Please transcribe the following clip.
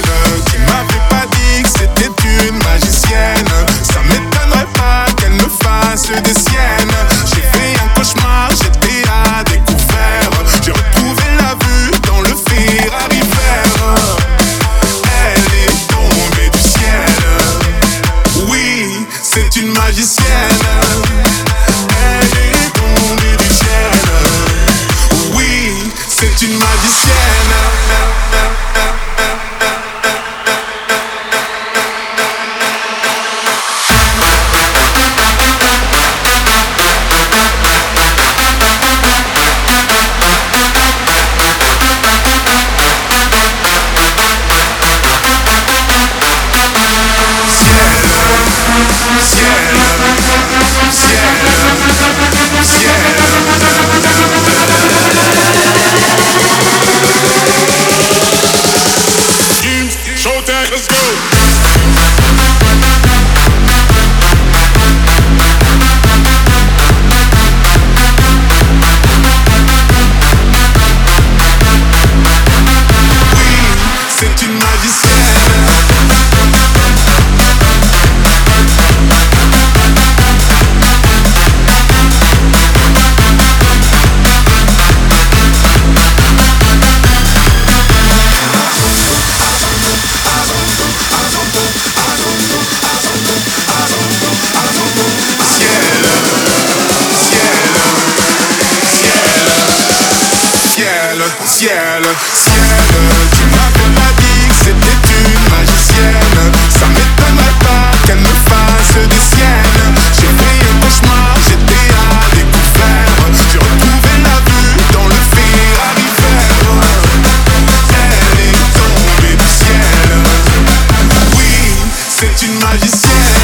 Tu m'avais pas dit que c'était une magicienne. Ça m'étonnerait pas qu'elle me fasse des siennes. J'ai fait un cauchemar, j'étais à découvert. J'ai retrouvé la vue dans le Ferrari vert. Elle est tombée du ciel. Oui, c'est une magicienne. Elle est tombée du ciel. Oui, c'est une magicienne. Showtime, let's go. C'est une magicienne. Ciel, tu m'avais pas dit que c'était une magicienne. Ça m'étonnerait pas qu'elle me fasse des siennes. J'ai fait un cauchemar, j'étais à découvert. J'ai retrouvé la vue dans le Ferrari vert. Elle est tombée du ciel. Oui, c'est une magicienne.